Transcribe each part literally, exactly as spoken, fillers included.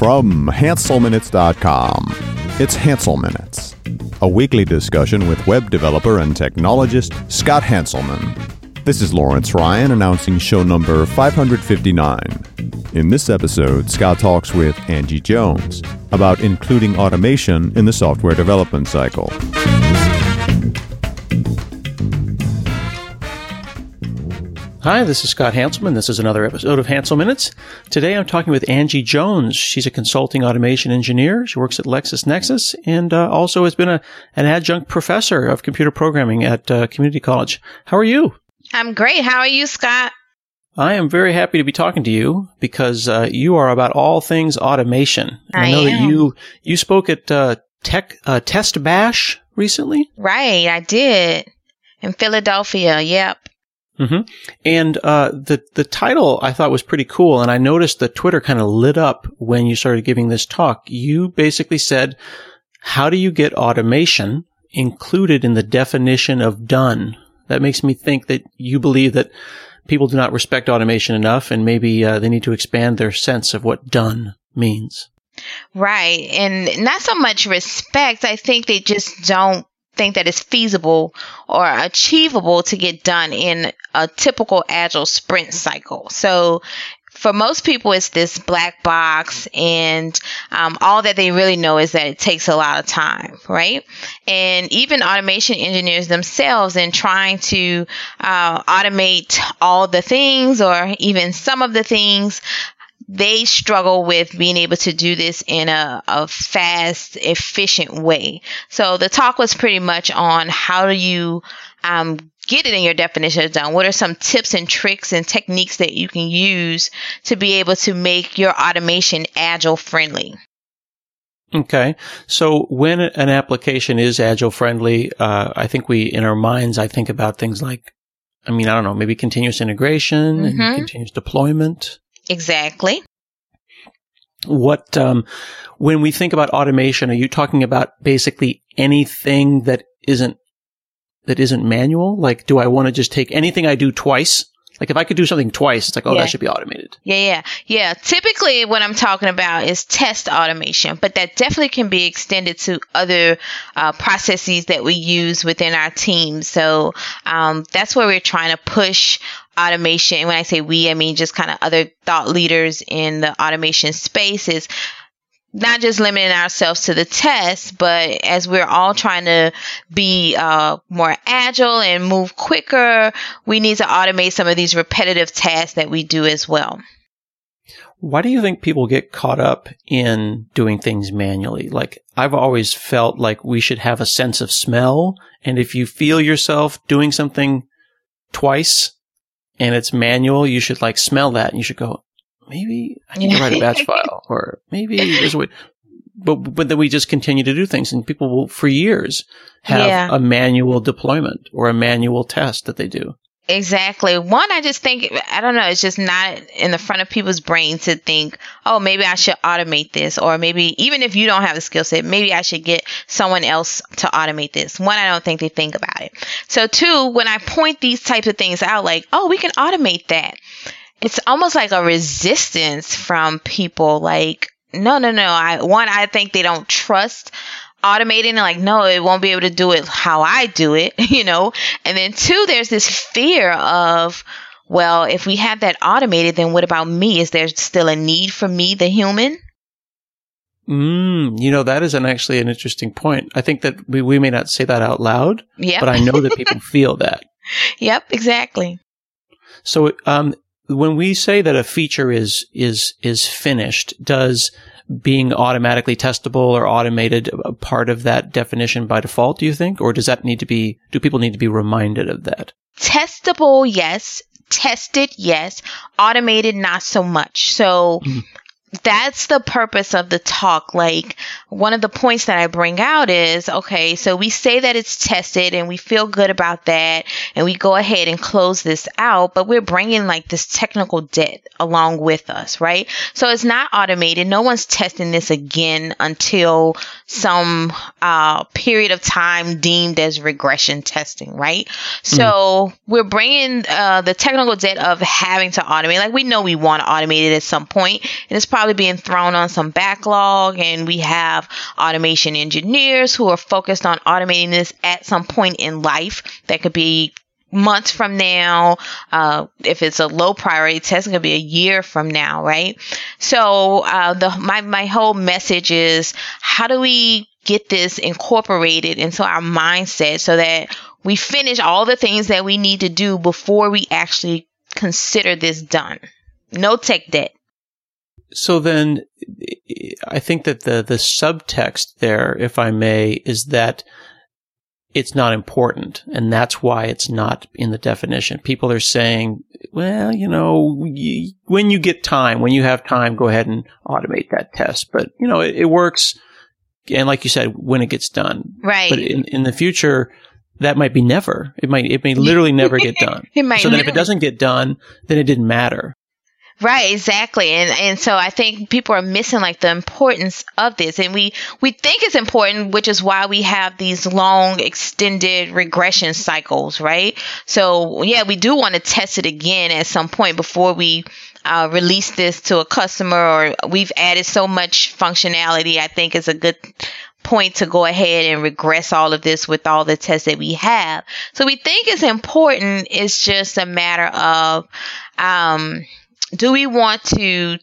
From Hansel Minutes dot com, it's Hansel Minutes, a weekly discussion with web developer and technologist Scott Hanselman. This is Lawrence Ryan announcing show number five hundred fifty-nine. In this episode, Scott talks with Angie Jones about including automation in the software development cycle. Hi, this is Scott Hanselman. This is another episode of Hansel Minutes. Today I'm talking with Angie Jones. She's a consulting automation engineer. She works at LexisNexis and uh, also has been a, an adjunct professor of computer programming at uh, Community College. How are you? I'm great. How are you, Scott? I am very happy to be talking to you because uh, you are about all things automation. And I I know am. that you you spoke at uh, Tech uh, Test Bash recently. Right, I did. In Philadelphia, yep. Mm-hmm. And uh, the the title I thought was pretty cool, and I noticed that Twitter kind of lit up when you started giving this talk. You basically said, "How do you get automation included in the definition of done?" That makes me think that you believe that people do not respect automation enough, and maybe uh, they need to expand their sense of what done means. Right, and not so much respect. I think they just don't think that it's feasible or achievable to get done in a typical agile sprint cycle. So for most people, it's this black box, and um, all that they really know is that it takes a lot of time, right? And even automation engineers themselves, in trying to uh, automate all the things or even some of the things, they struggle with being able to do this in a, a fast, efficient way. So the talk was pretty much on how do you um, get it in your definition of done. What are some tips and tricks and techniques that you can use to be able to make your automation agile friendly? Okay. So when an application is agile friendly, uh, I think we, in our minds, I think about things like, I mean, I don't know, maybe continuous integration Mm-hmm. and continuous deployment. Exactly. What, um, when we think about automation, are you talking about basically anything that isn't, that isn't manual? Like, do I want to just take anything I do twice? Like, if I could do something twice, it's like, oh, Yeah. that should be automated. Yeah, yeah, yeah. Typically, what I'm talking about is test automation, but that definitely can be extended to other uh, processes that we use within our team. So um, that's where we're trying to push automation. And when I say we, I mean just kind of other thought leaders in the automation space, is not just limiting ourselves to the tests, but as we're all trying to be uh, more agile and move quicker, we need to automate some of these repetitive tasks that we do as well. Why do you think people get caught up in doing things manually? Like, I've always felt like we should have a sense of smell. And if you feel yourself doing something twice and it's manual, you should like smell that and you should go, maybe I need to write a batch file, or maybe there's a way. But, but then we just continue to do things, and people will, for years, have Yeah. a manual deployment or a manual test that they do. Exactly. One, I just think, I don't know, it's just not in the front of people's brains to think, oh, maybe I should automate this. Or maybe even if you don't have the skill set, maybe I should get someone else to automate this. One, I don't think they think about it. So two, when I point these types of things out, like, oh, we can automate that, it's almost like a resistance from people. Like, no, no, no. I, one, I think they don't trust automating, and like, no, it won't be able to do it how I do it, you know? And then two, there's this fear of, well, if we have that automated, then what about me? Is there still a need for me, the human? Mm, you know, that is an, actually an interesting point. I think that we, we may not say that out loud, Yep. but I know that people feel that. Yep, exactly. So, um, when we say that a feature is, is, is finished, does being automatically testable or automated a part of that definition by default, do you think? Or does that need to be, do people need to be reminded of that? Testable, yes. Tested, yes. Automated, not so much. So Mm. that's the purpose of the talk. Like, one of the points that I bring out is, okay, so we say that it's tested and we feel good about that, and we go ahead and close this out, but we're bringing like this technical debt along with us, right? So it's not automated. No one's testing this again until some uh, period of time deemed as regression testing, right? So mm. we're bringing uh, the technical debt of having to automate. Like, we know we want to automate it at some point, and it's probably probably being thrown on some backlog, and we have automation engineers who are focused on automating this at some point in life. That could be months from now. Uh, if it's a low priority test, it could be a year from now, right? So uh, the my my whole message is, how do we get this incorporated into our mindset so that we finish all the things that we need to do before we actually consider this done? No tech debt. So then I think that the, the subtext there, if I may, is that it's not important. And that's why it's not in the definition. People are saying, well, you know, y- when you get time, when you have time, go ahead and automate that test. But, you know, it, it works. And like you said, when it gets done. Right. But in, in the future, that might be never. It might, it may literally never get done. It might so then literally. if it doesn't get done, then it didn't matter. Right, exactly. And and so I think people are missing like the importance of this. And we, we think it's important, which is why we have these long extended regression cycles, right? So yeah, we do want to test it again at some point before we uh, release this to a customer, or we've added so much functionality. I think it's a good point to go ahead and regress all of this with all the tests that we have. So we think it's important. It's just a matter of, um, do we want to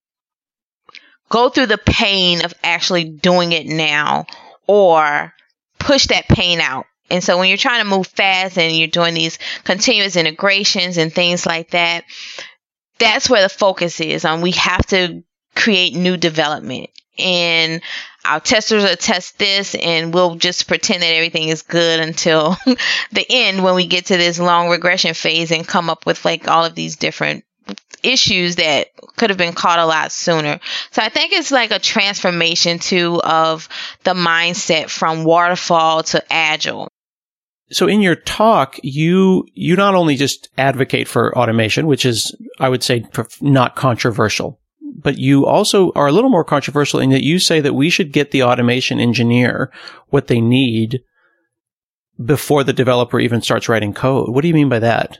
go through the pain of actually doing it now, or push that pain out? And so when you're trying to move fast and you're doing these continuous integrations and things like that, that's where the focus is on. We have to create new development, and our testers will test this, and we'll just pretend that everything is good until the end when we get to this long regression phase and come up with like all of these different issues that could have been caught a lot sooner. So I think it's like a transformation too of the mindset from waterfall to agile. So in your talk, you you not only just advocate for automation, which is, I would say, not controversial, but you also are a little more controversial in that you say that we should get the automation engineer what they need before the developer even starts writing code. What do you mean by that?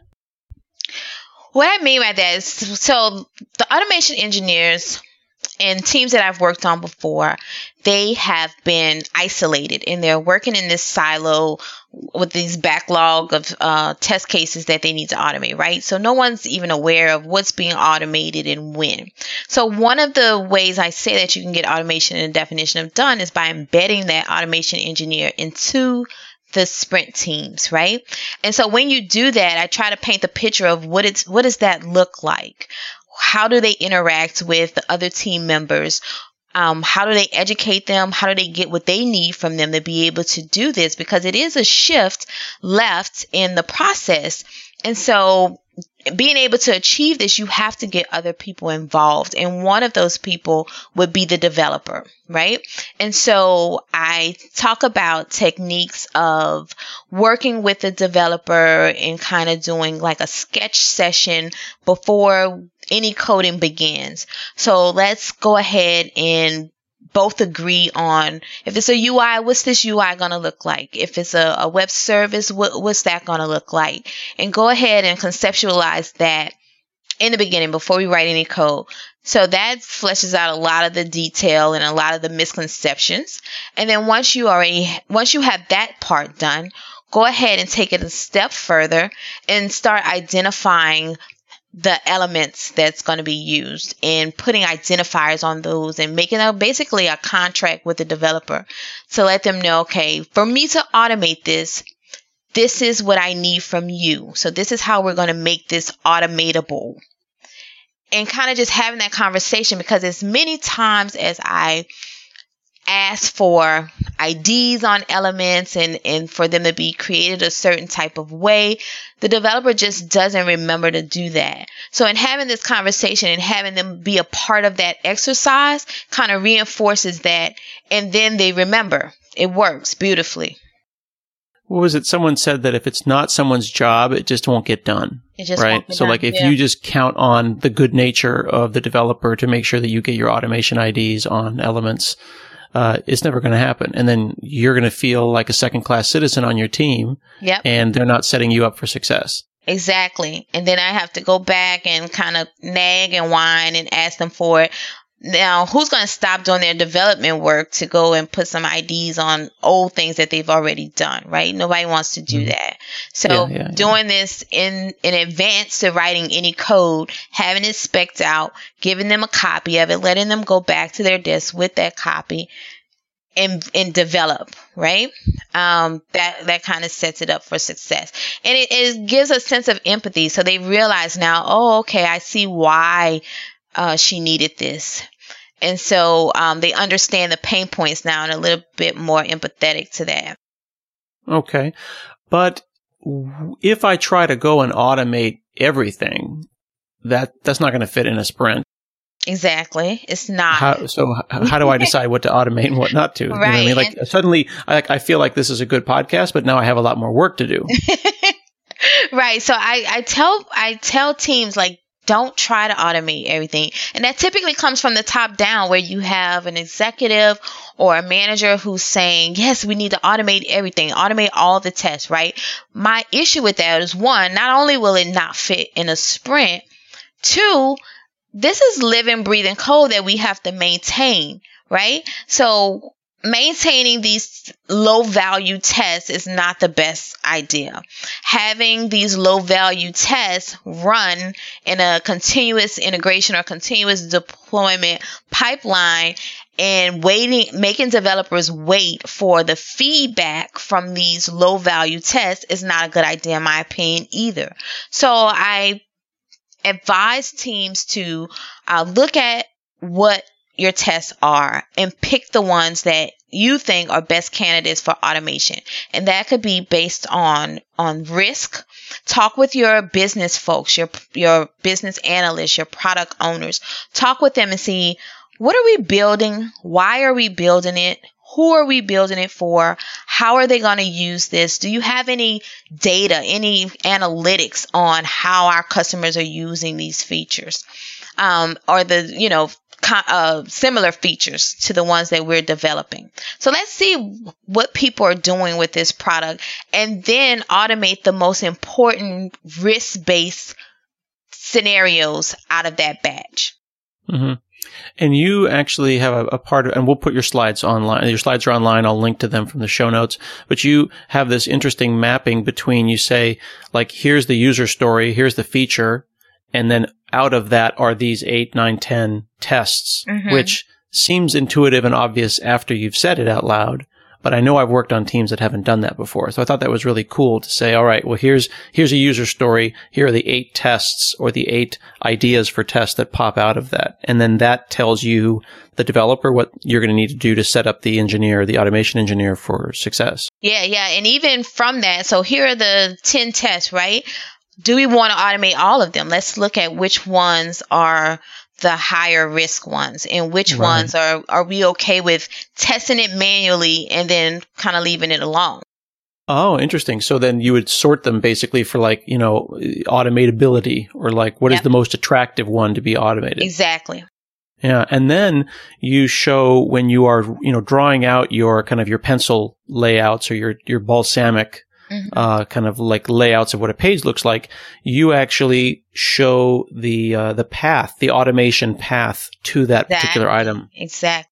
What I mean by that is, so the automation engineers and teams that I've worked on before, they have been isolated, and they're working in this silo with these backlog of uh, test cases that they need to automate, right? So no one's even aware of what's being automated and when. So one of the ways I say that you can get automation in the definition of done is by embedding that automation engineer into the sprint teams, right? And so when you do that, I try to paint the picture of what it's, what does that look like? How do they interact with the other team members? Um, how do they educate them? How do they get what they need from them to be able to do this? Because it is a shift left in the process. And so being able to achieve this, you have to get other people involved. And one of those people would be the developer, right? And so I talk about techniques of working with the developer and kind of doing like a sketch session before any coding begins. So let's go ahead and both agree on, if it's a U I, what's this U I going to look like? If it's a, a web service, what, what's that going to look like? And go ahead and conceptualize that in the beginning before we write any code. So that fleshes out a lot of the detail and a lot of the misconceptions. And then once you already, once you have that part done, go ahead and take it a step further and start identifying the elements that's going to be used and putting identifiers on those and making a basically a contract with the developer to let them know, okay, for me to automate this, this is what I need from you. So this is how we're going to make this automatable. And kind of just having that conversation, because as many times as I ask for I Ds on elements and, and for them to be created a certain type of way, the developer just doesn't remember to do that. So in having this conversation and having them be a part of that exercise kind of reinforces that, and then they remember. It works beautifully. What was it? Someone said that if it's not someone's job, it just won't get done. It just right? won't get so done. like if Yeah. you just count on the good nature of the developer to make sure that you get your automation I Ds on elements, uh, it's never going to happen. And then you're going to feel like a second class citizen on your team. Yep. And they're not setting you up for success. Exactly. And then I have to go back and kind of nag and whine and ask them for it. now, who's going to stop doing their development work to go and put some I Ds on old things that they've already done, right? Nobody wants to do that. So Yeah, yeah, doing yeah. this in, in advance to writing any code, having it spec'd out, giving them a copy of it, letting them go back to their desk with that copy and, and develop, right? Um, that, that kind of sets it up for success. And it, it gives a sense of empathy. So they realize now, oh, okay, I see why uh, she needed this. And so um, they understand the pain points now and a little bit more empathetic to that. Okay. But w- if I try to go and automate everything, that that's not going to fit in a sprint. Exactly. It's not. How, so h- how do I decide what to automate and what not to? You know what I Right. mean? Like suddenly I, I feel like this is a good podcast, but now I have a lot more work to do. Right. So I, I tell I tell teams, like, don't try to automate everything. And that typically comes from the top down, where you have an executive or a manager who's saying, yes, we need to automate everything, automate all the tests, right? My issue with that is, one, not only will it not fit in a sprint, two, this is living, breathing code that we have to maintain, right? So maintaining these low value tests is not the best idea. Having these low value tests run in a continuous integration or continuous deployment pipeline and waiting, making developers wait for the feedback from these low value tests is not a good idea in my opinion either. So I advise teams to uh, look at what your tests are and pick the ones that you think are best candidates for automation. And that could be based on, on risk. Talk with your business folks, your, your business analysts, your product owners. Talk with them and see, what are we building? Why are we building it? Who are we building it for? How are they going to use this? Do you have any data, any analytics on how our customers are using these features? Um, or the, you know, Uh, similar features to the ones that we're developing. So let's see what people are doing with this product and then automate the most important risk-based scenarios out of that batch. Mm-hmm. And you actually have a, a part of, and we'll put your slides online. Your slides are online. I'll link to them from the show notes. But you have this interesting mapping between, you say, like, here's the user story, here's the feature, and then out of that are these eight, nine, ten tests, mm-hmm. which seems intuitive and obvious after you've said it out loud. But I know I've worked on teams that haven't done that before. So I thought that was really cool to say, all right, well, here's, here's a user story. Here are the eight tests or the eight ideas for tests that pop out of that. And then that tells you, the developer, what you're going to need to do to set up the engineer, the automation engineer for success. Yeah, yeah. And even from that, so here are the ten tests, right? Do we want to automate all of them? Let's look at which ones are the higher risk ones and which right. ones are, are we okay with testing it manually and then kind of leaving it alone. Oh, interesting. So then you would sort them basically for, like, you know, automatability, or like what yep. is the most attractive one to be automated. Exactly. Yeah. And then you show when you are, you know, drawing out your kind of your pencil layouts or your, your balsamic Mm-hmm. Uh, kind of like layouts of what a page looks like, you actually show the uh, the path, the automation path to that exactly. particular item. Exactly.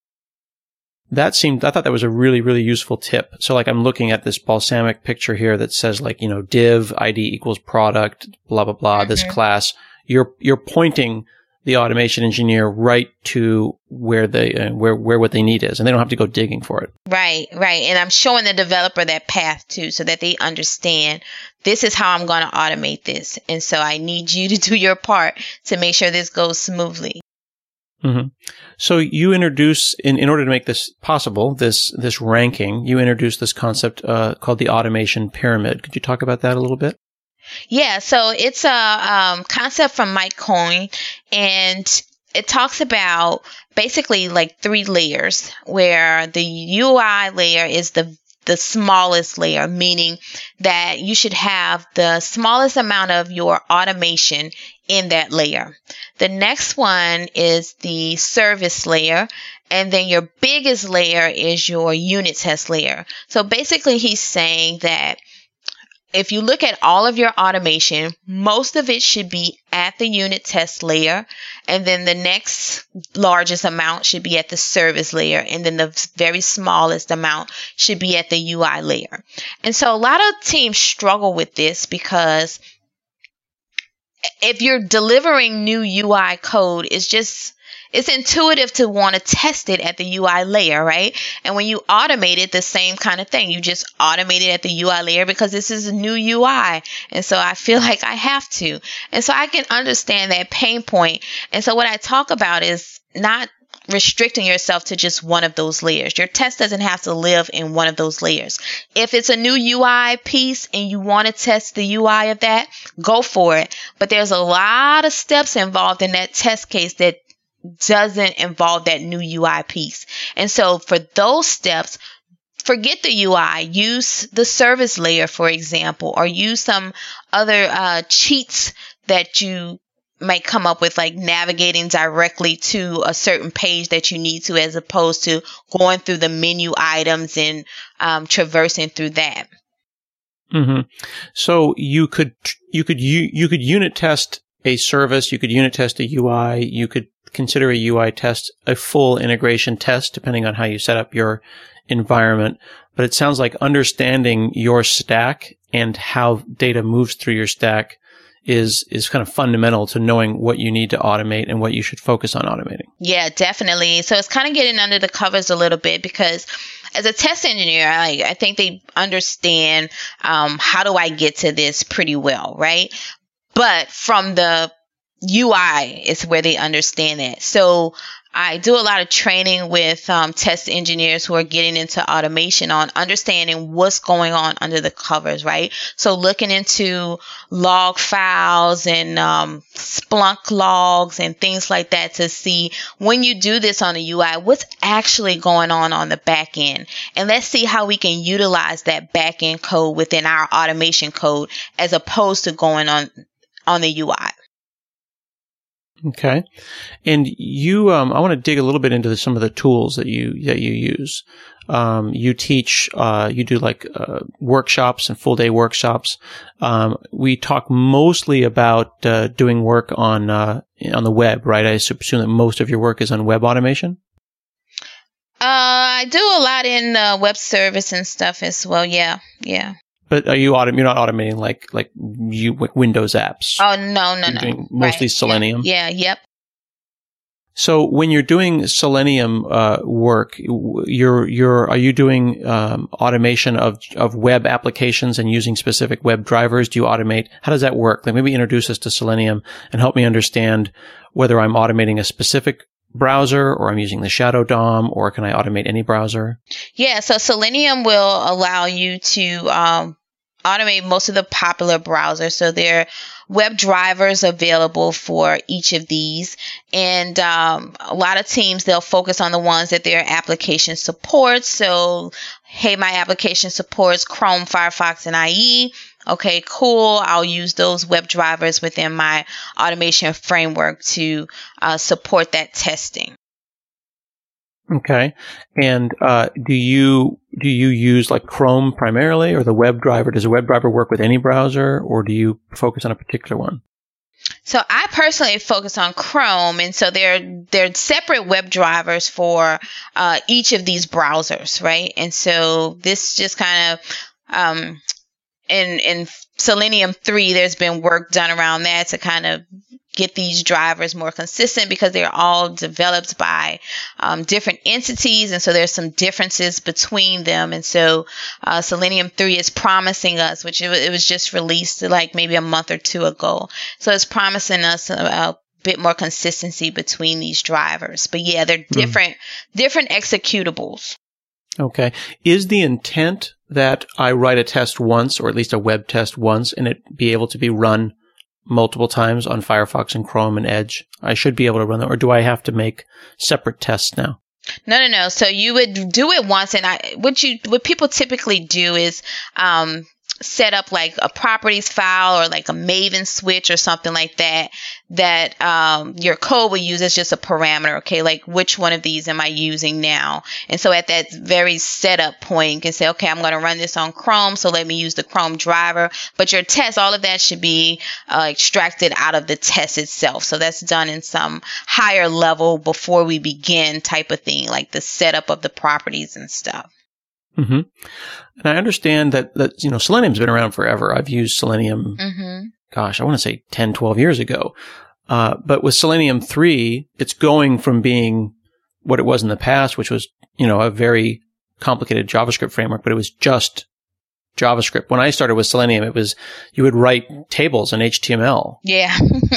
That seemed, I thought that was a really, really useful tip. So, like, I'm looking at this balsamic picture here that says, like, you know, div I D equals product, blah blah blah. Mm-hmm. This class, you're you're pointing the automation engineer right to where they uh, where where what they need is, and they don't have to go digging for it. Right, right. And I'm showing the developer that path too, so that they understand this is how I'm going to automate this, and so I need you to do your part to make sure this goes smoothly. Mm-hmm. So you introduce, in in order to make this possible, this this ranking, you introduce this concept uh, called the automation pyramid. Could you talk about that a little bit? Yeah, so it's a um, concept from Mike Coyne, and it talks about basically like three layers, where the U I layer is the the smallest layer, meaning that you should have the smallest amount of your automation in that layer. The next one is the service layer, and then your biggest layer is your unit test layer. So basically he's saying that if you look at all of your automation, most of it should be at the unit test layer. And then the next largest amount should be at the service layer. And then the very smallest amount should be at the U I layer. And so a lot of teams struggle with this because if you're delivering new U I code, it's just, it's intuitive to want to test it at the U I layer, right? And when you automate it, the same kind of thing. You just automate it at the U I layer because this is a new U I. And so I feel like I have to. And so I can understand that pain point. And so what I talk about is not restricting yourself to just one of those layers. Your test doesn't have to live in one of those layers. If it's a new U I piece and you want to test the U I of that, go for it. But there's a lot of steps involved in that test case that doesn't involve that new U I piece. And so for those steps, forget the U I. Use the service layer, for example, or use some other uh, cheats that you might come up with, like navigating directly to a certain page that you need to, as opposed to going through the menu items and um, traversing through that. Mm-hmm. So you could you could you, you could unit test a service, you could unit test a U I, you could consider a U I test a full integration test, depending on how you set up your environment. But it sounds like understanding your stack and how data moves through your stack is is kind of fundamental to knowing what you need to automate and what you should focus on automating. Yeah, definitely. So it's kind of getting under the covers a little bit, because as a test engineer, I, I think they understand um, how do I get to this pretty well, right? But from the U I is where they understand that. So I do a lot of training with um, test engineers who are getting into automation on understanding what's going on under the covers, right? So looking into log files and um, Splunk logs and things like that to see, when you do this on the U I, what's actually going on on the back end. And let's see how we can utilize that back end code within our automation code as opposed to going on on the U I. Okay. And you, um, I want to dig a little bit into the, some of the tools that you, that you use. Um, you teach, uh, you do like, uh, workshops and full day workshops. Um, we talk mostly about, uh, doing work on, uh, on the web, right? I assume that most of your work is on web automation. Uh, I do a lot in uh, web service and stuff as well. Yeah. Yeah. But are you autom- You're not automating like like you like Windows apps? Oh no, no, you're no. Doing mostly right. Selenium. Yeah. yeah. Yep. So when you're doing Selenium uh, work, you're you're are you doing um, automation of of web applications and using specific web drivers? Do you automate? How does that work? Like maybe introduce us to Selenium and help me understand whether I'm automating a specific browser or I'm using the Shadow D O M, or can I automate any browser? Yeah. So Selenium will allow you to um, automate most of the popular browsers. So there are web drivers available for each of these. And um, a lot of teams, they'll focus on the ones that their application supports. So, hey, my application supports Chrome, Firefox, and I E. Okay, cool. I'll use those web drivers within my automation framework to uh, support that testing. Okay. And uh, do you do you use like Chrome primarily, or the web driver? Does a web driver work with any browser, or do you focus on a particular one? So I personally focus on Chrome, and so there there are separate web drivers for uh, each of these browsers, right? And so this just kind of um, in in Selenium three, there's been work done around that to kind of get these drivers more consistent, because they're all developed by um, different entities. And so there's some differences between them. And so uh, Selenium three is promising us, which it, it was just released like maybe a month or two ago. So it's promising us a, a bit more consistency between these drivers. But yeah, they're different, mm. different executables. Okay. Is the intent that I write a test once, or at least a web test once, and it be able to be run multiple times on Firefox and Chrome and Edge? I should be able to run them, or do I have to make separate tests now? No, no, no. So you would do it once, and I what you what people typically do is um, set up like a properties file or like a Maven switch or something like that, that um, your code will use as just a parameter. Okay, like which one of these am I using now? And so at that very setup point, you can say, okay, I'm going to run this on Chrome, so let me use the Chrome driver. But your test, all of that should be uh, extracted out of the test itself. So that's done in some higher level before we begin type of thing, like the setup of the properties and stuff. Mm-hmm. And I understand that, that, you know, Selenium's been around forever. I've used Selenium, mm-hmm. gosh, I want to say ten, twelve years ago. Uh, but with Selenium three, it's going from being what it was in the past, which was, you know, a very complicated JavaScript framework, but it was just JavaScript. When I started with Selenium, it was, you would write tables in H T M L. Yeah.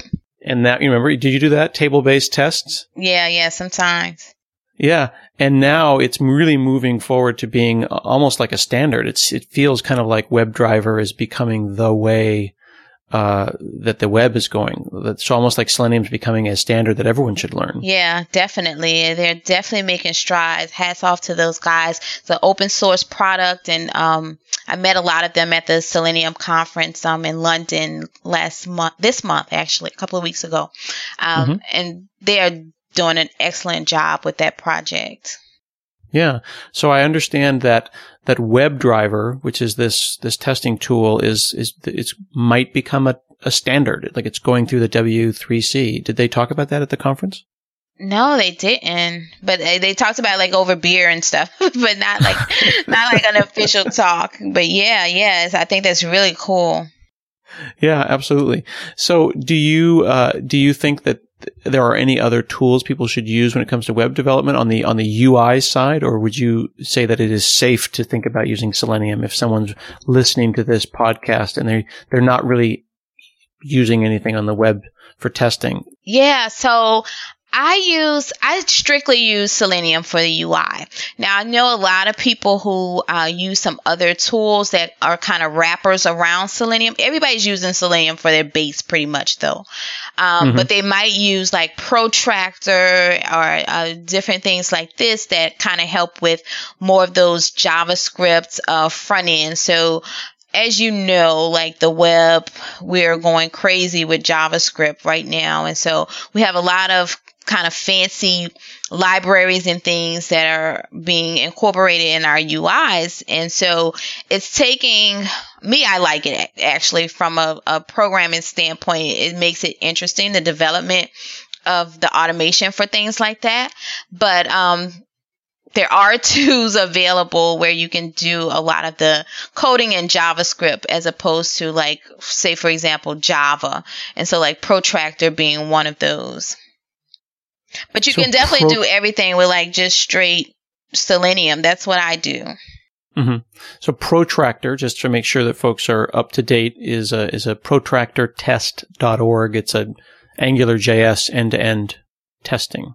And that, you remember, did you do that? Table-based tests? Yeah, yeah, sometimes. Yeah. And now it's really moving forward to being almost like a standard. It's, it feels kind of like WebDriver is becoming the way, uh, that the web is going. It's almost like Selenium is becoming a standard that everyone should learn. Yeah, definitely. They're definitely making strides. Hats off to those guys. It's an open source product. And, um, I met a lot of them at the Selenium conference, um, in London last month, this month, actually, a couple of weeks ago. Um, mm-hmm. and they are doing an excellent job with that project. Yeah. So I understand that that WebDriver, which is this this testing tool, is is it's might become a, a standard. Like it's going through the W three C. Did they talk about that at the conference? No, they didn't. But they, they talked about like over beer and stuff, but not like not like an official talk. But yeah, yes, I think that's really cool. Yeah, absolutely. So, do you uh, do you think that there are any other tools people should use when it comes to web development on the on the U I side, or would you say that it is safe to think about using Selenium if someone's listening to this podcast and they they're not really using anything on the web for testing? Yeah, so I use, I strictly use Selenium for the U I. Now, I know a lot of people who uh, use some other tools that are kind of wrappers around Selenium. Everybody's using Selenium for their base pretty much, though. Um, mm-hmm. But they might use like Protractor or uh, different things like this that kind of help with more of those JavaScript uh, front end. So as you know, like the web, we're going crazy with JavaScript right now. And so we have a lot of kind of fancy libraries and things that are being incorporated in our U Is. And so it's taking me, I like it actually from a, a programming standpoint. It makes it interesting, the development of the automation for things like that. But um, there are tools available where you can do a lot of the coding in JavaScript as opposed to like, say, for example, Java. And so like Protractor being one of those. But you so can definitely pro- do everything with like just straight Selenium. That's what I do. Mm-hmm. So Protractor, just to make sure that folks are up to date, is a is a protractor test dot org. It's a AngularJS end-to-end testing.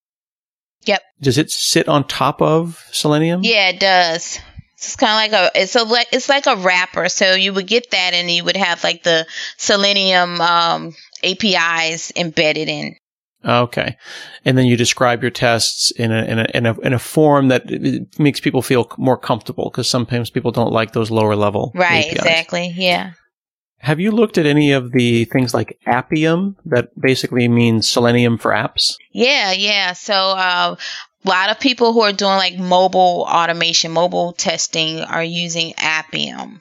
Yep. Does it sit on top of Selenium? Yeah, it does. It's kind of like a it's a it's like a wrapper. So you would get that, and you would have like the Selenium um, A P Is embedded in. Okay, and then you describe your tests in a in a in a, in a form that makes people feel more comfortable, because sometimes people don't like those lower level. Right. A P Is. Exactly. Yeah. Have you looked at any of the things like Appium, that basically means Selenium for apps? Yeah. Yeah. So uh, a lot of people who are doing like mobile automation, mobile testing, are using Appium.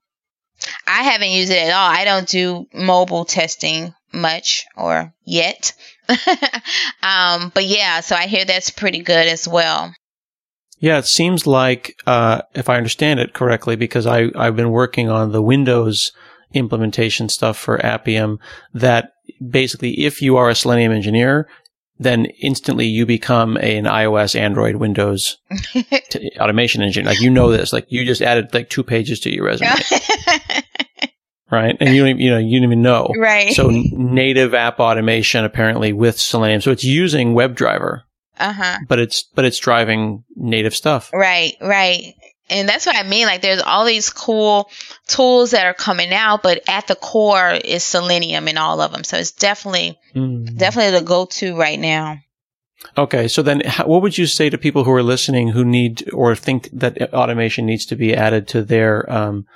I haven't used it at all. I don't do mobile testing much or yet. um, but yeah, so I hear that's pretty good as well. Yeah, it seems like, uh, if I understand it correctly, because I, I've been working on the Windows implementation stuff for Appium, that basically if you are a Selenium engineer, then instantly you become a, an iOS, Android, Windows t- automation engineer. Like, you know this, like you just added like two pages to your resume. Right. And you don't even, you know, you don't even know. Right. So native app automation apparently with Selenium. So it's using WebDriver. Uh-huh. But it's, but it's driving native stuff. Right. Right. And that's what I mean. Like there's all these cool tools that are coming out, but at the core is Selenium in all of them. So it's definitely, mm. definitely the go-to right now. Okay. So then how, what would you say to people who are listening who need or think that automation needs to be added to their, um,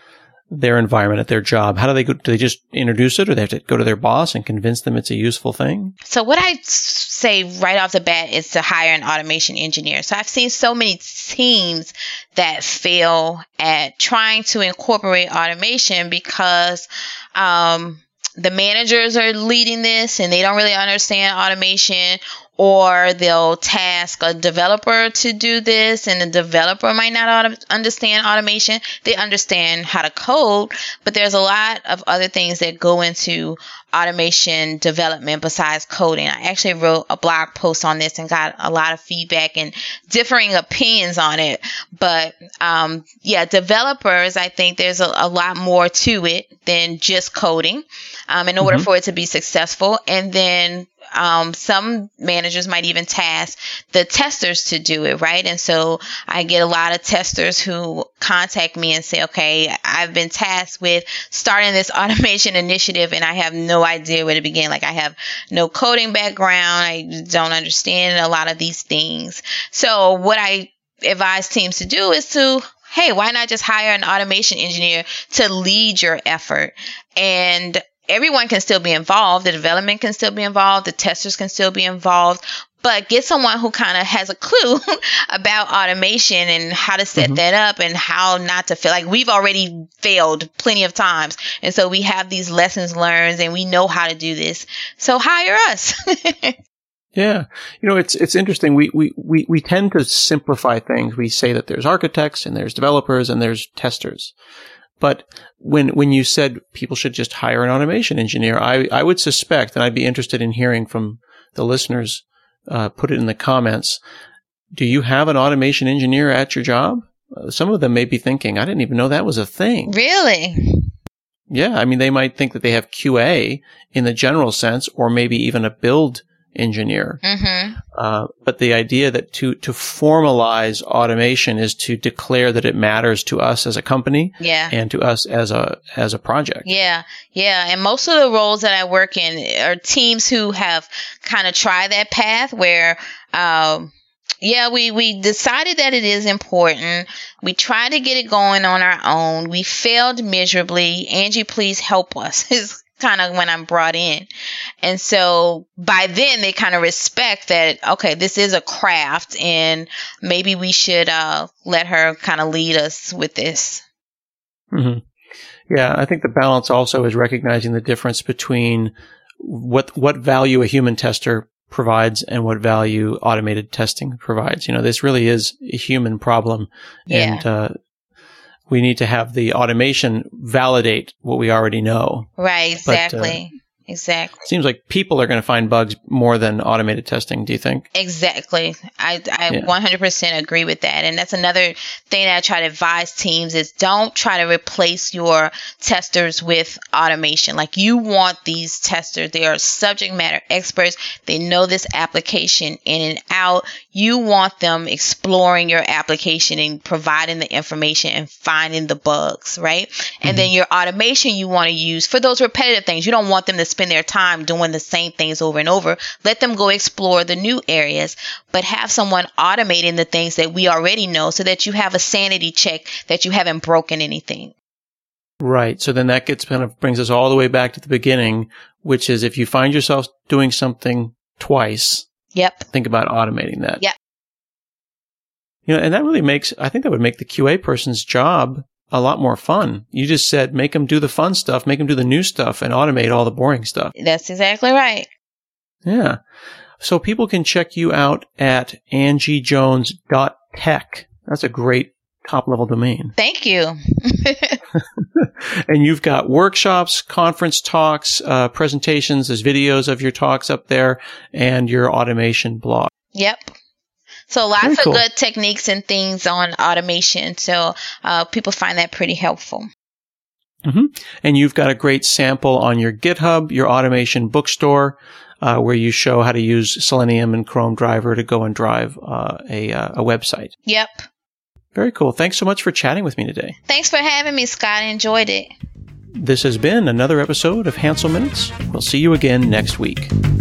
their environment at their job? How do they go? Do they just introduce it, or they have to go to their boss and convince them it's a useful thing? So what I say right off the bat is to hire an automation engineer. So I've seen so many teams that fail at trying to incorporate automation because um, the managers are leading this and they don't really understand automation, or they'll task a developer to do this and the developer might not auto- understand automation. They understand how to code, but there's a lot of other things that go into automation development besides coding. I actually wrote a blog post on this and got a lot of feedback and differing opinions on it. But um, yeah, developers, I think there's a, a lot more to it than just coding um, in order mm-hmm. for it to be successful. And then Um, some managers might even task the testers to do it, right? And so I get a lot of testers who contact me and say, okay, I've been tasked with starting this automation initiative and I have no idea where to begin. Like I have no coding background. I don't understand a lot of these things. So what I advise teams to do is to, hey, why not just hire an automation engineer to lead your effort? And everyone can still be involved. The development can still be involved. The testers can still be involved. But get someone who kind of has a clue about automation and how to set mm-hmm. that up and how not to fail. Like we've already failed plenty of times. And so we have these lessons learned and we know how to do this. So hire us. Yeah. You know, it's it's interesting. We, we, we, we tend to simplify things. We say that there's architects and there's developers and there's testers. But when when you said people should just hire an automation engineer, I, I would suspect, and I'd be interested in hearing from the listeners, uh, put it in the comments, do you have an automation engineer at your job? Uh, some of them may be thinking, I didn't even know that was a thing. Really? Yeah. I mean, they might think that they have Q A in the general sense, or maybe even a build engineer. Mm-hmm. Uh, but the idea that to, to formalize automation is to declare that it matters to us as a company yeah. and to us as a, as a project. Yeah. Yeah. And most of the roles that I work in are teams who have kind of tried that path where, um, yeah, we, we decided that it is important. We tried to get it going on our own. We failed miserably. Angie, please help us. Is kind of when I'm brought in. And so by then they kind of respect that, okay, this is a craft and maybe we should uh, let her kind of lead us with this. Mm-hmm. Yeah, I think the balance also is recognizing the difference between what what value a human tester provides and what value automated testing provides. You know, this really is a human problem. Yeah. And uh, we need to have the automation validate what we already know. Right, exactly. But, uh, exactly. It seems like people are going to find bugs more than automated testing, do you think? Exactly. I, I yeah. one hundred percent agree with that. And that's another thing that I try to advise teams is don't try to replace your testers with automation. Like you want these testers. They are subject matter experts. They know this application in and out. You want them exploring your application and providing the information and finding the bugs, right? Mm-hmm. And then your automation you want to use for those repetitive things. You don't want them to spend their time doing the same things over and over. Let them go explore the new areas, but have someone automating the things that we already know so that you have a sanity check that you haven't broken anything. Right. So then that gets kind of brings us all the way back to the beginning, which is if you find yourself doing something twice, yep. think about automating that. Yep. You know, and that really makes, I think that would make the Q A person's job a lot more fun. You just said, make them do the fun stuff, make them do the new stuff, and automate all the boring stuff. That's exactly right. Yeah. So people can check you out at angie jones dot tech. That's a great top-level domain. Thank you. And you've got workshops, conference talks, uh, presentations, there's videos of your talks up there, and your automation blog. Yep. So lots Very of cool. good techniques and things on automation. So uh, people find that pretty helpful. Mm-hmm. And you've got a great sample on your GitHub, your automation bookstore, uh, where you show how to use Selenium and Chrome Driver to go and drive uh, a, uh, a website. Yep. Very cool. Thanks so much for chatting with me today. Thanks for having me, Scott. I enjoyed it. This has been another episode of Hansel Minutes. We'll see you again next week.